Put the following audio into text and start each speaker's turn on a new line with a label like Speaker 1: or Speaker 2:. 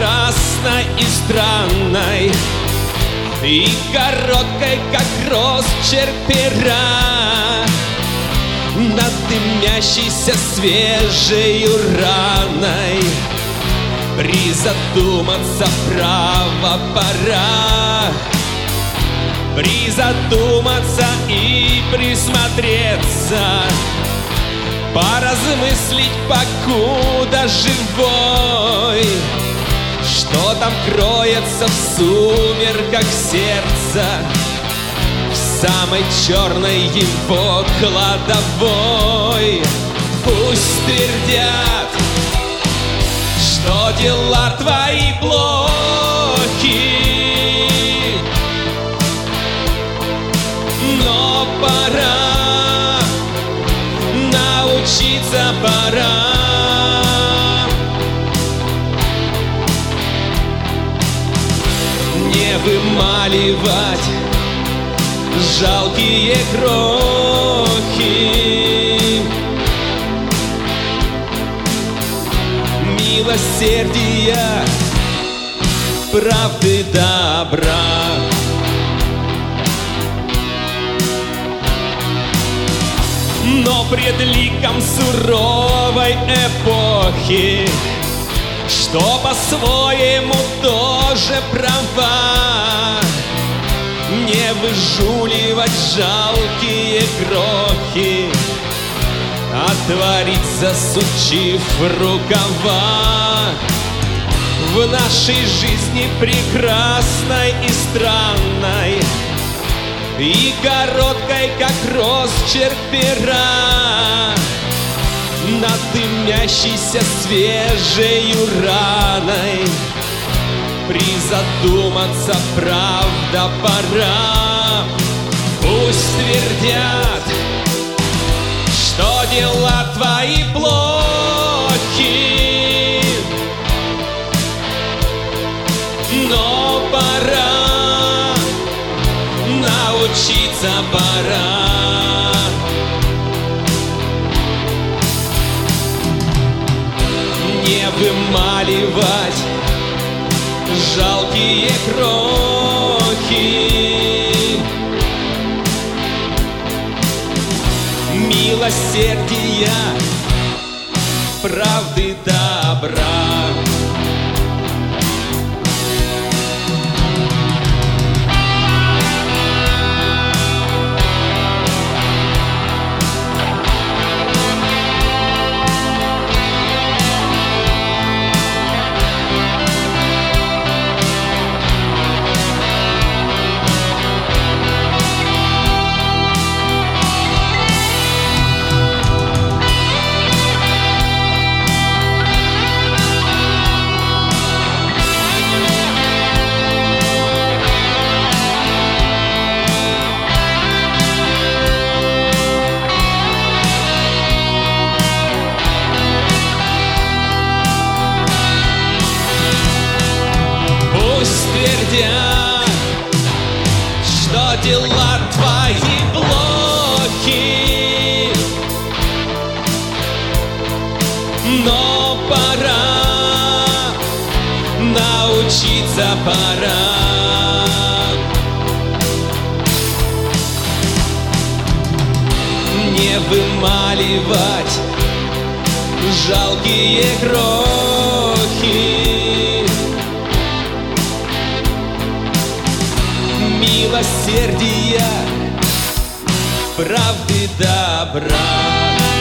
Speaker 1: прекрасной и странной, и короткой, как росчерк пера, над дымящейся свежею раной призадуматься право пора, призадуматься и присмотреться, поразмыслить, покуда живой, что там кроется в сумерках сердца, в самой черной его кладовой. Пусть твердят, что дела твои плохи, но пора, научиться пора. Не вымаливать жалкие крохи милосердия, правды, добра. Но пред ликом суровой эпохи, что по-своему тоже права, не выжуливать жалкие крохи, а творить, засучив рукава. В нашей жизни прекрасной и странной, и короткой, как росчерк пера, над дымящейся свежею раной призадуматься, правда, пора. Пусть твердят, что дела твои плохи, но пора, научиться пора. Не вымаливать жалкие крохи милосердия, правды, добра. Твердят, что дела твои плохи, но пора, научиться пора. Не вымаливать жалкие крохи милосердия, правды, добра.